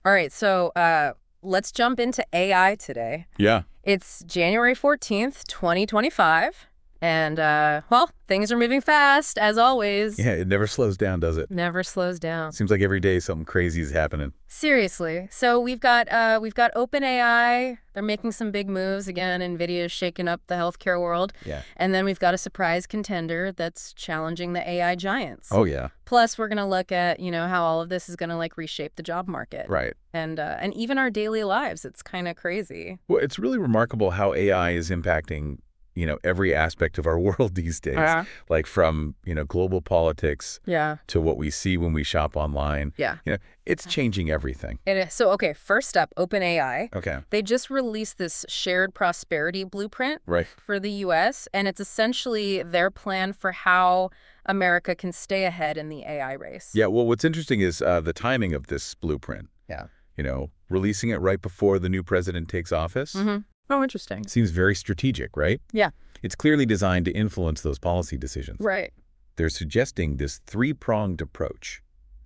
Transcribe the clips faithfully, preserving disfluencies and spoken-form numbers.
All right, so uh, let's jump into A I today. Yeah. It's January fourteenth, twenty twenty-five, and, uh, well, things are moving fast, as always. Yeah, it never slows down, does it? Never slows down. Seems like every day something crazy is happening. Seriously. So we've got uh, we've got OpenAI. They're making some big moves again. NVIDIA's shaking up the healthcare world. Yeah. And then we've got a surprise contender that's challenging the A I giants. Oh, yeah. Plus, we're going to look at, you know, how all of this is going to, like, reshape the job market. Right. And, uh, and even our daily lives. It's kind of crazy. Well, it's really remarkable how A I is impacting, you know, every aspect of our world these days. Uh-huh. Like from, you know, global politics Yeah. to what we see when we shop online. Yeah. You know, it's changing everything. It is. So, okay, first up, OpenAI. Okay. They just released this shared prosperity blueprint Right. for the U S, and it's essentially their plan for how America can stay ahead in the A I race. Yeah, well, what's interesting is uh, the timing of this blueprint. Yeah. You know, releasing it right before the new president takes office. Mm-hmm. Oh, interesting. Seems very strategic, right? Yeah. It's clearly designed to influence those policy decisions. Right. They're suggesting this three-pronged approach.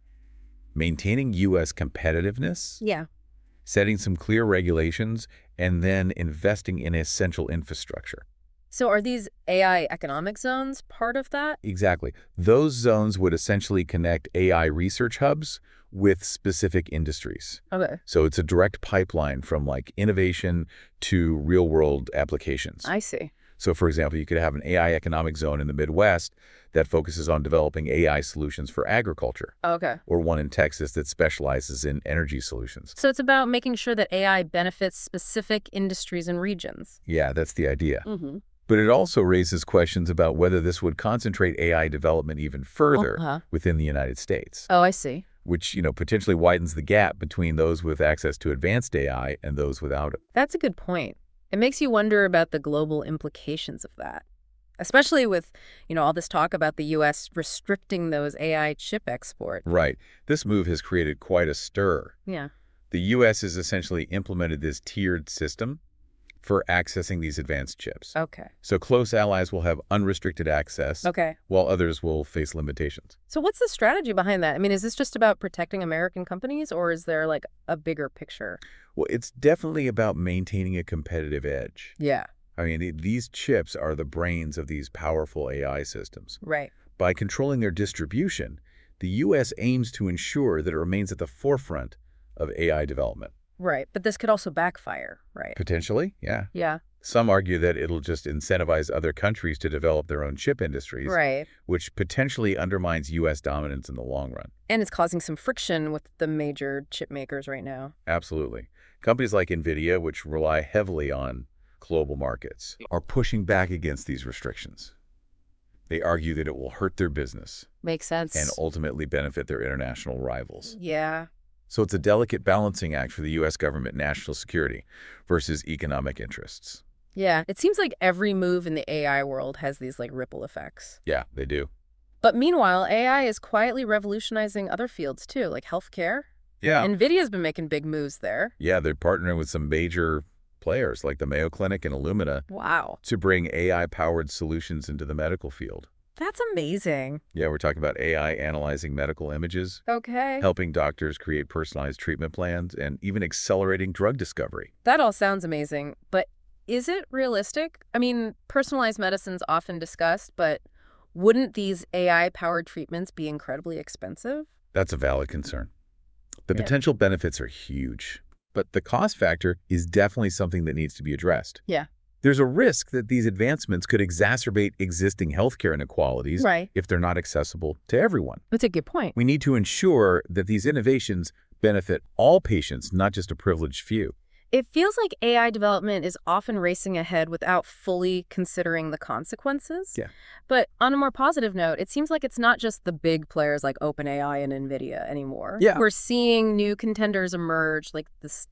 Maintaining U S competitiveness, Yeah. setting some clear regulations, and then investing in essential infrastructure. So are these A I economic zones part of that? Exactly. Those zones would essentially connect A I research hubs with specific industries. Okay. So it's a direct pipeline from like innovation to real-world applications. I see. So, for example, you could have an A I economic zone in the Midwest that focuses on developing A I solutions for agriculture, Okay. or one in Texas that specializes in energy solutions. So it's about making sure that A I benefits specific industries and regions. Yeah, that's the idea. Mm-hmm. But it also raises questions about whether this would concentrate A I development even further Uh-huh. within the United States, Oh, I see. which, you know, potentially widens the gap between those with access to advanced A I and those without it. That's a good point. It makes you wonder about the global implications of that, especially with, you know, all this talk about the U S restricting those A I chip exports. Right. This move has created quite a stir. Yeah. The U S has essentially implemented this tiered system for accessing these advanced chips. Okay. So close allies will have unrestricted access, Okay. while others will face limitations. So what's the strategy behind that? I mean, is this just about protecting American companies, or is there, like, a bigger picture? Well, it's definitely about maintaining a competitive edge. Yeah. I mean, th- these chips are the brains of these powerful A I systems. Right. By controlling their distribution, the U S aims to ensure that it remains at the forefront of A I development. Right. But this could also backfire, right? Potentially, yeah. Yeah. Some argue that it'll just incentivize other countries to develop their own chip industries, Right. which potentially undermines U S dominance in the long run. And it's causing some friction with the major chip makers right now. Absolutely. Companies like NVIDIA, which rely heavily on global markets, are pushing back against these restrictions. They argue that it will hurt their business Makes sense. and ultimately benefit their international rivals. Yeah. So it's a delicate balancing act for the U S government national security versus economic interests. Yeah. It seems like every move in the A I world has these, like, ripple effects. Yeah, they do. But meanwhile, A I is quietly revolutionizing other fields, too, like healthcare. Yeah. NVIDIA's been making big moves there. Yeah, they're partnering with some major players like the Mayo Clinic and Illumina Wow. to bring A I-powered solutions into the medical field. That's amazing. Yeah, we're talking about A I analyzing medical images, Okay. helping doctors create personalized treatment plans, and even accelerating drug discovery. That all sounds amazing, but is it realistic? I mean, personalized medicine's often discussed, but wouldn't these A I-powered treatments be incredibly expensive? That's a valid concern. The Yeah. potential benefits are huge, but the cost factor is definitely something that needs to be addressed. Yeah. There's a risk that these advancements could exacerbate existing healthcare inequalities Right. if they're not accessible to everyone. That's a good point. We need to ensure that these innovations benefit all patients, not just a privileged few. It feels like A I development is often racing ahead without fully considering the consequences. Yeah. But on a more positive note, it seems like it's not just the big players like OpenAI and NVIDIA anymore. Yeah. We're seeing new contenders emerge, like this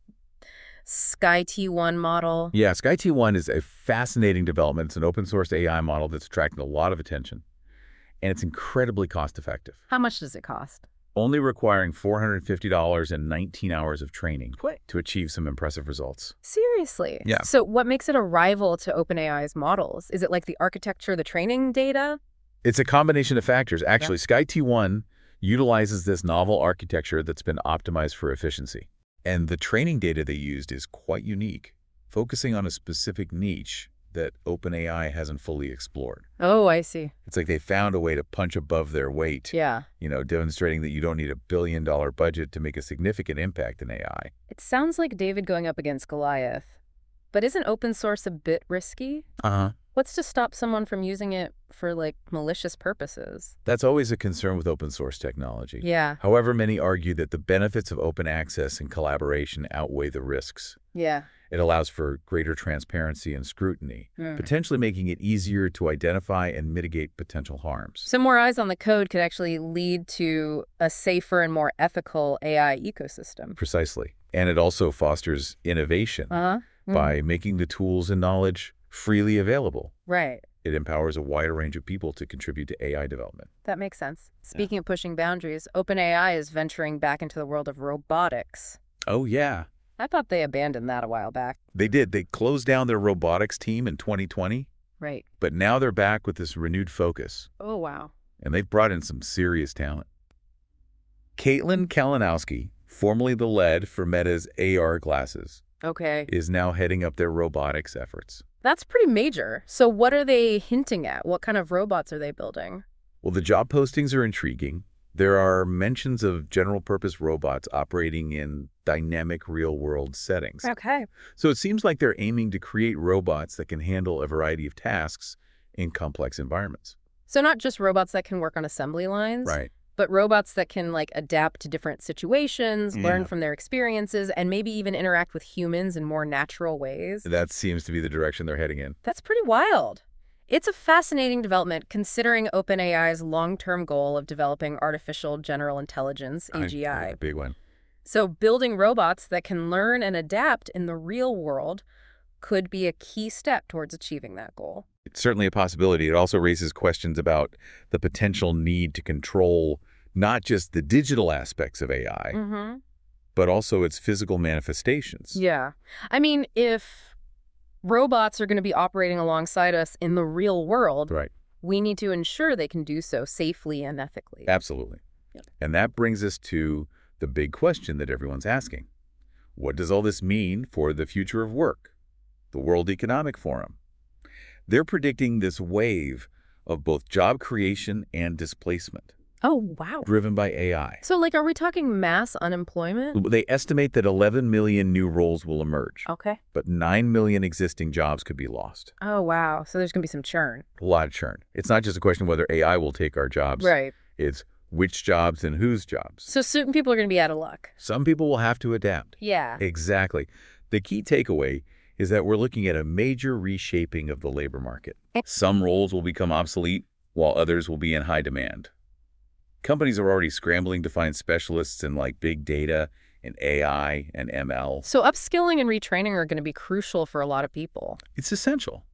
Sky T one model. Yeah, Sky T one is a fascinating development. It's an open source A I model that's attracting a lot of attention, and it's incredibly cost effective, How much does it cost? only requiring four hundred fifty dollars and nineteen hours of training What? to achieve some impressive results. Seriously? Yeah. So what makes it a rival to OpenAI's models? Is it like the architecture, the training data? It's a combination of factors. Actually, Sky T one utilizes this novel architecture that's been optimized for efficiency. And the training data they used is quite unique, focusing on a specific niche that OpenAI hasn't fully explored. Oh, I see. It's like they found a way to punch above their weight, Yeah. you know, demonstrating that you don't need a billion dollar budget to make a significant impact in A I. It sounds like David going up against Goliath. But isn't open source a bit risky? Uh-huh. What's to stop someone from using it for, like, malicious purposes? That's always a concern with open source technology. Yeah. However, many argue that the benefits of open access and collaboration outweigh the risks. Yeah. It allows for greater transparency and scrutiny, Mm. potentially making it easier to identify and mitigate potential harms. So more eyes on the code could actually lead to a safer and more ethical A I ecosystem. Precisely. And it also fosters innovation Uh-huh. Mm. by making the tools and knowledge freely available. Right. It empowers a wider range of people to contribute to A I development. That makes sense. Speaking of pushing boundaries, OpenAI is venturing back into the world of robotics. Oh, yeah. I thought they abandoned that a while back. They did. They closed down their robotics team in twenty twenty, Right. but now they're back with this renewed focus, Oh, wow. and they've brought in some serious talent. Caitlin Kalinowski, formerly the lead for Meta's A R glasses, Okay. is now heading up their robotics efforts. That's pretty major. So what are they hinting at? What kind of robots are they building? Well, the job postings are intriguing. There are mentions of general-purpose robots operating in dynamic real-world settings. Okay. So it seems like they're aiming to create robots that can handle a variety of tasks in complex environments. So not just robots that can work on assembly lines, Right. but robots that can like adapt to different situations, learn Yeah. from their experiences, and maybe even interact with humans in more natural ways. That seems to be the direction they're heading in. That's pretty wild. It's a fascinating development considering OpenAI's long-term goal of developing artificial general intelligence, A G I. A big one. So building robots that can learn and adapt in the real world could be a key step towards achieving that goal. It's certainly a possibility. It also raises questions about the potential need to control not just the digital aspects of A I, Mm-hmm. but also its physical manifestations. Yeah. I mean, if robots are going to be operating alongside us in the real world, Right. we need to ensure they can do so safely and ethically. Absolutely. Yep. And that brings us to the big question that everyone's asking. What does all this mean for the future of work? The World Economic Forum. They're predicting this wave of both job creation and displacement, Oh, wow. driven by A I. So, like, are we talking mass unemployment? They estimate that eleven million new roles will emerge, Okay. but nine million existing jobs could be lost. Oh, wow. So there's going to be some churn. A lot of churn. It's not just a question of whether A I will take our jobs. Right. It's which jobs and whose jobs. So certain people are going to be out of luck. Some people will have to adapt. Yeah. Exactly. The key takeaway is that we're looking at a major reshaping of the labor market. Some roles will become obsolete, while others will be in high demand. Companies are already scrambling to find specialists in like big data and A I and M L. So upskilling and retraining are going to be crucial for a lot of people. It's essential.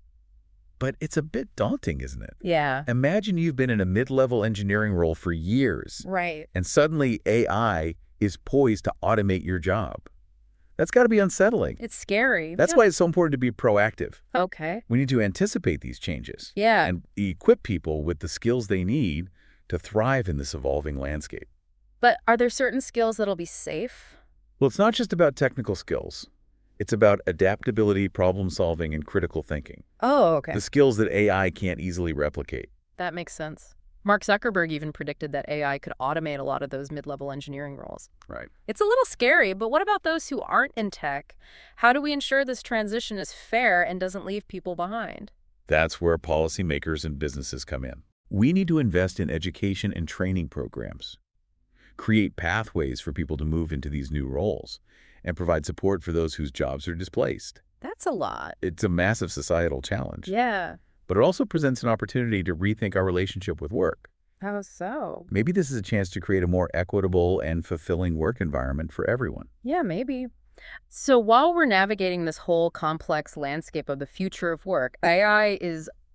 But it's a bit daunting, isn't it? Yeah. Imagine you've been in a mid-level engineering role for years, Right. and suddenly A I is poised to automate your job. That's got to be unsettling. It's scary. That's Yeah. why it's so important to be proactive. Okay. We need to anticipate these changes Yeah. and equip people with the skills they need to thrive in this evolving landscape. But are there certain skills that'll be safe? Well, it's not just about technical skills. It's about adaptability, problem solving, and critical thinking. Oh, okay. The skills that A I can't easily replicate. That makes sense. Mark Zuckerberg even predicted that A I could automate a lot of those mid-level engineering roles. Right. It's a little scary, but what about those who aren't in tech? How do we ensure this transition is fair and doesn't leave people behind? That's where policymakers and businesses come in. We need to invest in education and training programs, create pathways for people to move into these new roles, and provide support for those whose jobs are displaced. That's a lot. It's a massive societal challenge, Yeah. but it also presents an opportunity to rethink our relationship with work. How so? Maybe this is a chance to create a more equitable and fulfilling work environment for everyone. Yeah, maybe. So while we're navigating this whole complex landscape of the future of work, A I is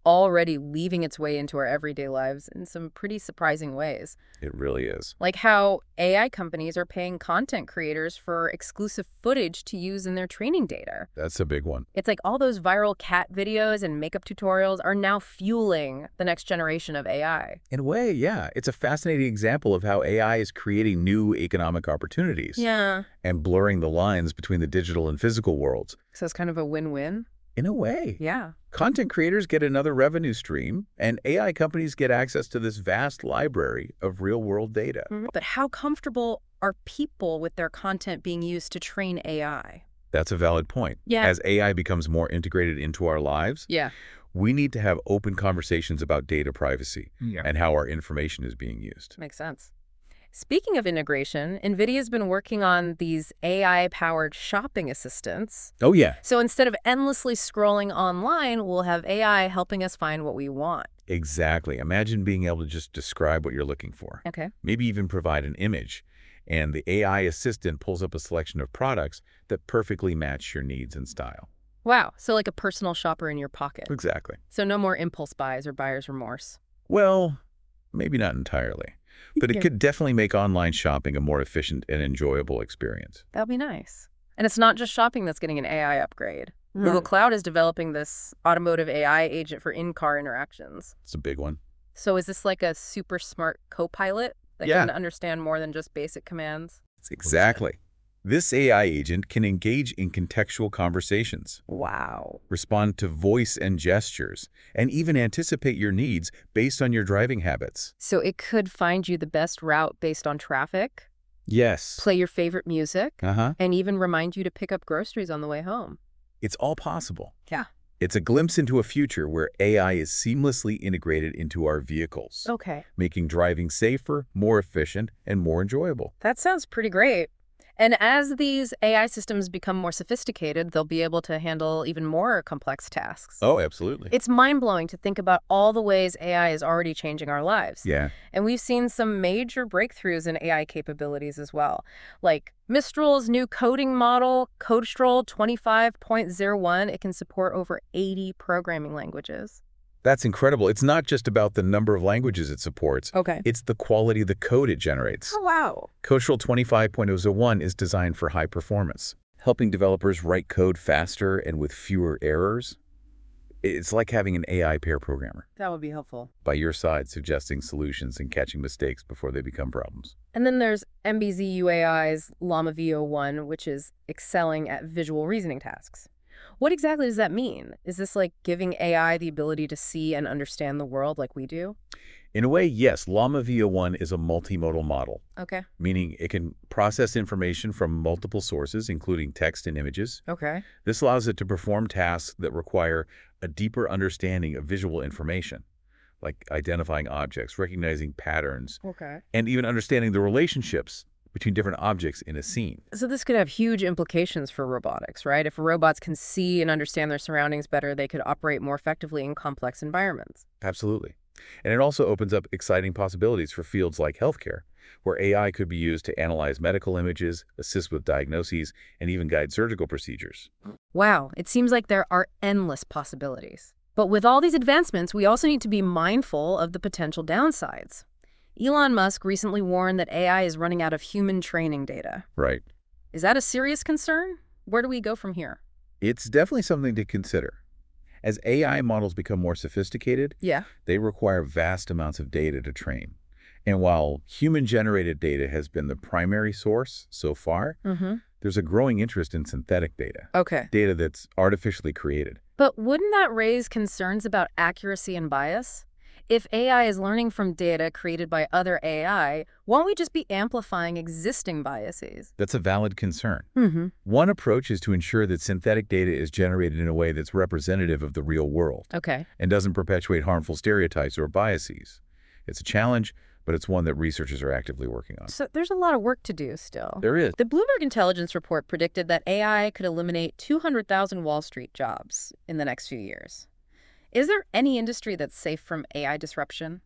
already weaving its way into our everyday lives in some pretty surprising ways. It really is. Like how A I companies are paying content creators for exclusive footage to use in their training data. That's a big one. It's like all those viral cat videos and makeup tutorials are now fueling the next generation of A I. In a way, yeah. It's a fascinating example of how A I is creating new economic opportunities. Yeah. And blurring the lines between the digital and physical worlds. So it's kind of a win-win. In a way. Yeah. Content creators get another revenue stream, and A I companies get access to this vast library of real-world data. Mm-hmm. But how comfortable are people with their content being used to train A I? That's a valid point. Yeah. As A I becomes more integrated into our lives, Yeah. we need to have open conversations about data privacy Yeah. and how our information is being used. Makes sense. Speaking of integration, NVIDIA's been working on these A I-powered shopping assistants. Oh, yeah. So instead of endlessly scrolling online, we'll have A I helping us find what we want. Exactly. Imagine being able to just describe what you're looking for. Okay. Maybe even provide an image. And the A I assistant pulls up a selection of products that perfectly match your needs and style. Wow. So like a personal shopper in your pocket. Exactly. So no more impulse buys or buyer's remorse. Well, maybe not entirely. But it Yeah. could definitely make online shopping a more efficient and enjoyable experience. That'd be nice. And it's not just shopping that's getting an A I upgrade. Google Cloud is developing this automotive A I agent for in-car interactions. It's a big one. So is this like a super smart co-pilot that Yeah. can understand more than just basic commands? It's exactly. This A I agent can engage in contextual conversations, Wow. respond to voice and gestures, and even anticipate your needs based on your driving habits. So it could find you the best route based on traffic, Yes. play your favorite music, Uh-huh. and even remind you to pick up groceries on the way home. It's all possible. Yeah. It's a glimpse into a future where A I is seamlessly integrated into our vehicles, Okay. making driving safer, more efficient, and more enjoyable. That sounds pretty great. And as these A I systems become more sophisticated, they'll be able to handle even more complex tasks. Oh, absolutely. It's mind-blowing to think about all the ways A I is already changing our lives. Yeah. And we've seen some major breakthroughs in A I capabilities as well, like Mistral's new coding model, CodeStrol twenty-five point oh one. It can support over eighty programming languages. That's incredible. It's not just about the number of languages it supports. Okay. It's the quality of the code it generates. Oh, wow. CodeStrol twenty-five point oh one is designed for high performance, helping developers write code faster and with fewer errors. It's like having an A I pair programmer That would be helpful. by your side, suggesting solutions and catching mistakes before they become problems. And then there's M B Z U A I's Llama V oh one, which is excelling at visual reasoning tasks. What exactly does that mean? Is this like giving A I the ability to see and understand the world like we do? In a way, yes, Llama V oh one is a multimodal model, Okay. meaning it can process information from multiple sources, including text and images. Okay. This allows it to perform tasks that require a deeper understanding of visual information, like identifying objects, recognizing patterns, Okay. and even understanding the relationships between different objects in a scene. So this could have huge implications for robotics, right? If robots can see and understand their surroundings better, they could operate more effectively in complex environments. Absolutely. And it also opens up exciting possibilities for fields like healthcare, where A I could be used to analyze medical images, assist with diagnoses, and even guide surgical procedures. Wow, it seems like there are endless possibilities. But with all these advancements, we also need to be mindful of the potential downsides. Elon Musk recently warned that A I is running out of human training data. Right. Is that a serious concern? Where do we go from here? It's definitely something to consider. As A I models become more sophisticated, Yeah. they require vast amounts of data to train. And while human-generated data has been the primary source so far, Mm-hmm. there's a growing interest in synthetic data, Okay. data that's artificially created. But wouldn't that raise concerns about accuracy and bias? If A I is learning from data created by other A I, won't we just be amplifying existing biases? That's a valid concern. Mm-hmm. One approach is to ensure that synthetic data is generated in a way that's representative of the real world Okay. and doesn't perpetuate harmful stereotypes or biases. It's a challenge, but it's one that researchers are actively working on. So there's a lot of work to do still. There is. The Bloomberg Intelligence report predicted that A I could eliminate two hundred thousand Wall Street jobs in the next few years. Is there any industry that's safe from A I disruption?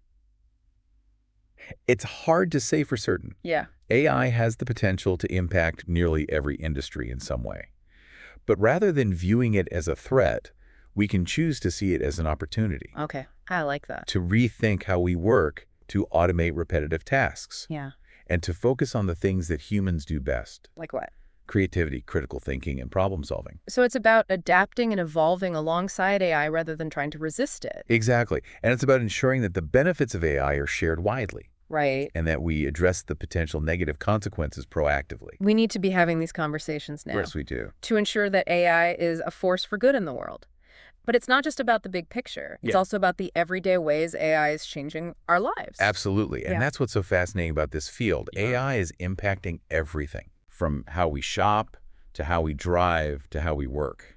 It's hard to say for certain. Yeah. A I has the potential to impact nearly every industry in some way. But rather than viewing it as a threat, we can choose to see it as an opportunity Okay, I like that. to rethink how we work, to automate repetitive tasks, Yeah. and to focus on the things that humans do best: Like what? creativity, critical thinking, and problem solving. So it's about adapting and evolving alongside A I rather than trying to resist it. Exactly. And it's about ensuring that the benefits of A I are shared widely Right. and that we address the potential negative consequences proactively. We need to be having these conversations now Yes, we do. to ensure that A I is a force for good in the world. But it's not just about the big picture. It's Yeah. also about the everyday ways A I is changing our lives. Absolutely. And Yeah. that's what's so fascinating about this field. A I is impacting everything, from how we shop to how we drive to how we work.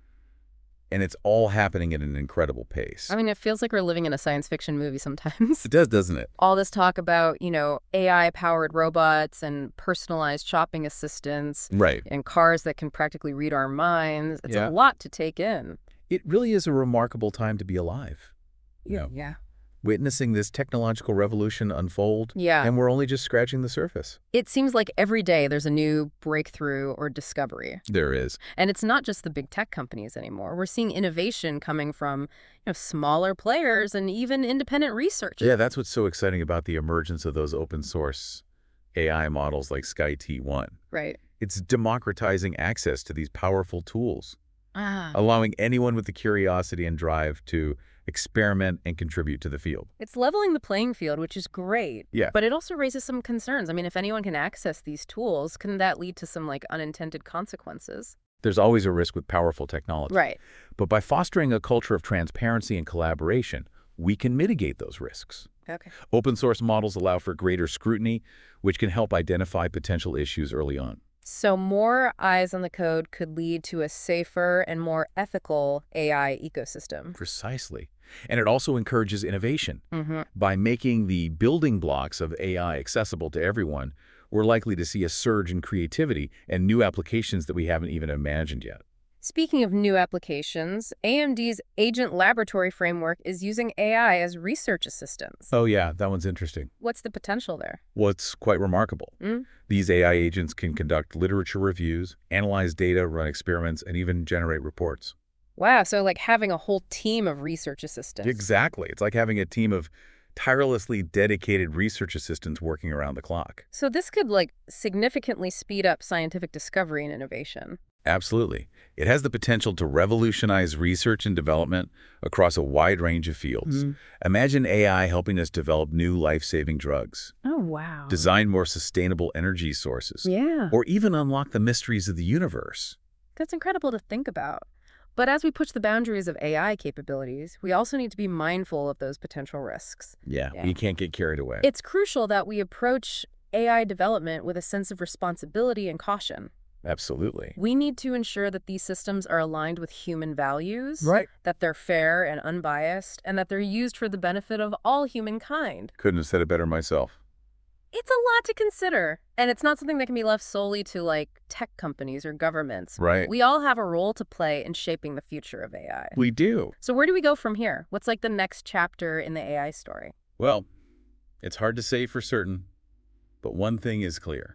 And it's all happening at an incredible pace. I mean, it feels like we're living in a science fiction movie sometimes. It does, doesn't it? All this talk about, you know, A I-powered robots and personalized shopping assistants Right. and cars that can practically read our minds. It's Yeah. a lot to take in. It really is a remarkable time to be alive. You know, Yeah. witnessing this technological revolution unfold, Yeah. and we're only just scratching the surface. It seems like every day there's a new breakthrough or discovery. There is. And it's not just the big tech companies anymore. We're seeing innovation coming from, you know, smaller players and even independent research. Yeah, that's what's so exciting about the emergence of those open source A I models like Sky T one. Right. It's democratizing access to these powerful tools, Ah. allowing anyone with the curiosity and drive to experiment and contribute to the field. It's leveling the playing field, which is great. Yeah. But it also raises some concerns. I mean, if anyone can access these tools, can that lead to some, like, unintended consequences? There's always a risk with powerful technology. Right. But by fostering a culture of transparency and collaboration, we can mitigate those risks. Okay. Open source models allow for greater scrutiny, which can help identify potential issues early on. So more eyes on the code could lead to a safer and more ethical A I ecosystem. Precisely. And it also encourages innovation. Mm-hmm. By making the building blocks of A I accessible to everyone, we're likely to see a surge in creativity and new applications that we haven't even imagined yet. Speaking of new applications, A M D's Agent Laboratory framework is using A I as research assistants. Oh yeah, that one's interesting. What's the potential there? What's quite remarkable, Mm? these A I agents can conduct literature reviews, analyze data, run experiments, and even generate reports. Wow, so like having a whole team of research assistants. Exactly. It's like having a team of tirelessly dedicated research assistants working around the clock. So this could like significantly speed up scientific discovery and innovation. Absolutely. It has the potential to revolutionize research and development across a wide range of fields. Mm. Imagine A I helping us develop new life-saving drugs, Oh, wow. design more sustainable energy sources, Yeah, or even unlock the mysteries of the universe. that's incredible to think about. But as we push the boundaries of A I capabilities, we also need to be mindful of those potential risks. Yeah, Yeah. we can't get carried away. It's crucial that we approach A I development with a sense of responsibility and caution. Absolutely. We need to ensure that these systems are aligned with human values, Right. that they're fair and unbiased, and that they're used for the benefit of all humankind. Couldn't have said it better myself. It's a lot to consider, and it's not something that can be left solely to, like, tech companies or governments. Right. We all have a role to play in shaping the future of A I. We do. So where do we go from here? What's, like, the next chapter in the A I story? Well, it's hard to say for certain, but one thing is clear.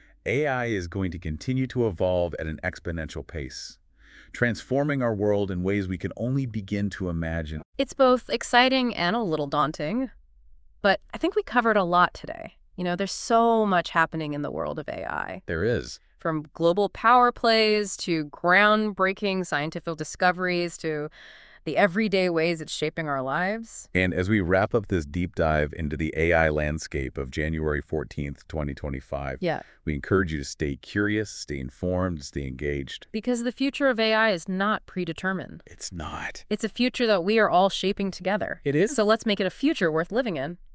A I is going to continue to evolve at an exponential pace, transforming our world in ways we can only begin to imagine. It's both exciting and a little daunting, but I think we covered a lot today. You know, there's so much happening in the world of A I. There is. From global power plays to groundbreaking scientific discoveries to the everyday ways it's shaping our lives. And as we wrap up this deep dive into the A I landscape of January fourteenth, twenty twenty-five, Yeah, we encourage you to stay curious, stay informed, stay engaged. because the future of A I is not predetermined. It's not. It's a future that we are all shaping together. It is? So let's make it a future worth living in.